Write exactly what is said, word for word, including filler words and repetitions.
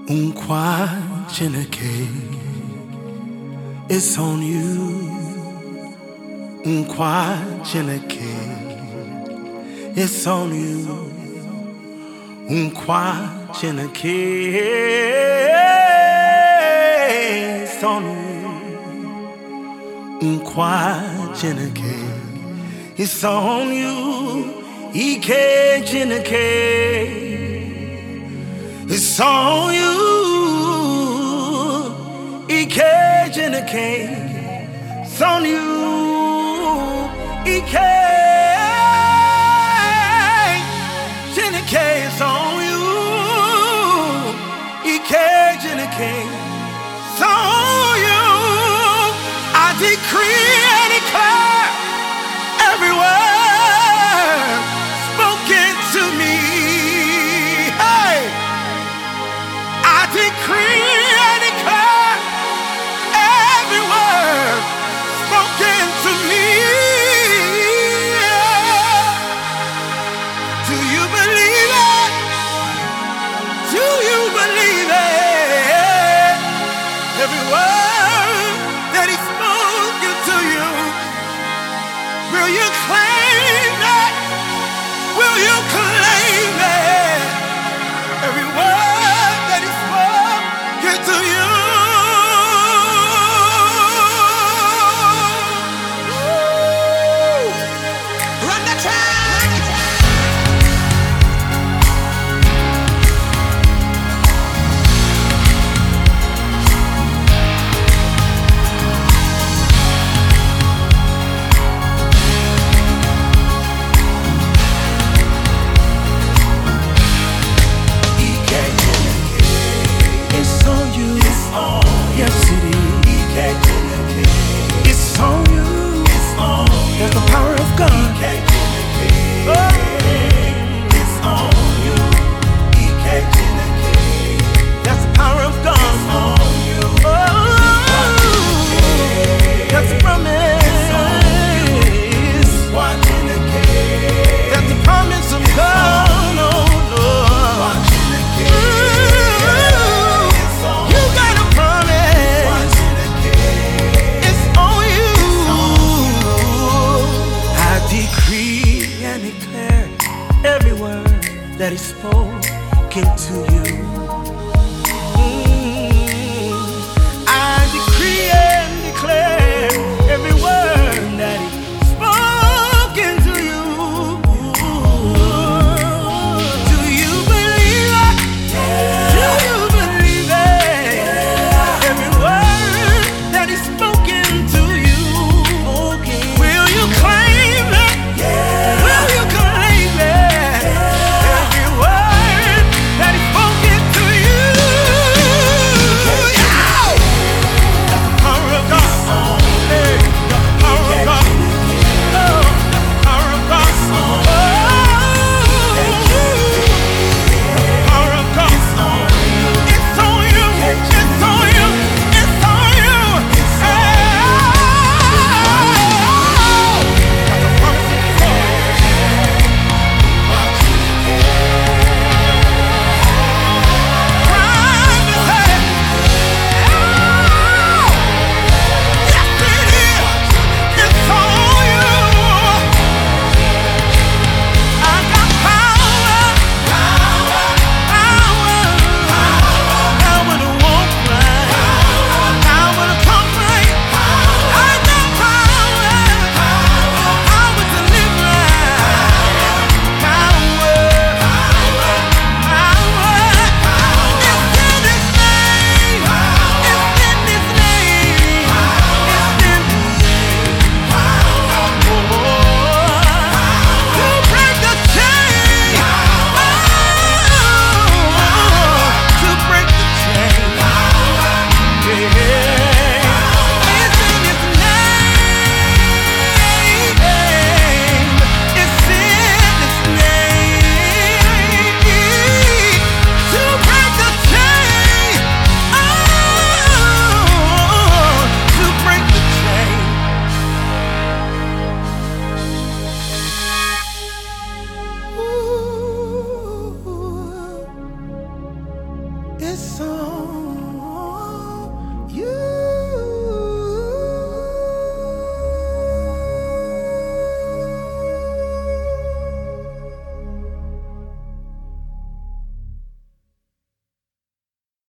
Unquaginake, it's on you. Unquaginake, it's on you. Unquaginake, it's on you. Unquaginake, it's on you. Ikeginake, it's on you. Ikeginake, it's on you. Ikeginake, it's on you. Ikeginake, it's on you. I decree and declare every word spoken to me. Hey, I decree and declare every word spoken to me. Do you believe it? Do you believe it? Every word that He spoken to you, will you claim it? Will you claim it? Every word that He spoken to you. Run the track! It's on you. It's on you. Yes, it is. It's on you. It's on you. There's the power of God. Oh. It's on you. That's the power of God. It's on you. Oh. That's the promise. It's on you. That's the promise of God. Oh, Lord. You got a promise. It's on you. I decree and declare every word that He spoken to you. Mm. I decree and declare every word that He spoken to you. Do you believe it? Do you believe it? Every word that He's spoken to you. Will you claim it? Will you claim it? Every word that He's spoken this song.